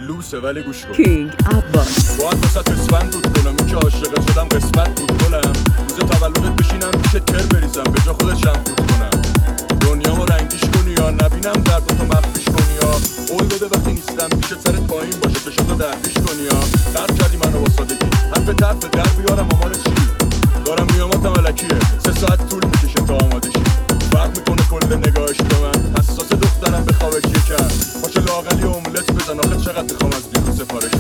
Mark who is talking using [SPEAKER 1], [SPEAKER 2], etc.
[SPEAKER 1] لوسه ولی گوش کن.
[SPEAKER 2] کینگ عباس
[SPEAKER 1] باید واسه اسفند دود کنم، این که عاشقت شدم قسمت بود گلم. روز تولدت بشینم پیش تر بریزم، به جا خودت شم فوت کنم. دنیامو رنگیش کنی یا نبینم دردتو مخفیش کنی یا قول بده وقتی نیستم پیشت سرت پایین باشه چشاتو درپیش کنی یا خرج کردی منو با سادگی حرف در بیارم آمال چی دارم میاماتم الکیه 3 ساعت طول میکشه تا آماده شی. فرق میکنه کل نگاهش به من، حساس دخترم به خوابش یکم باشه لااقل یه املت بزن. آخه چقدر بخوام از دیروز سفارش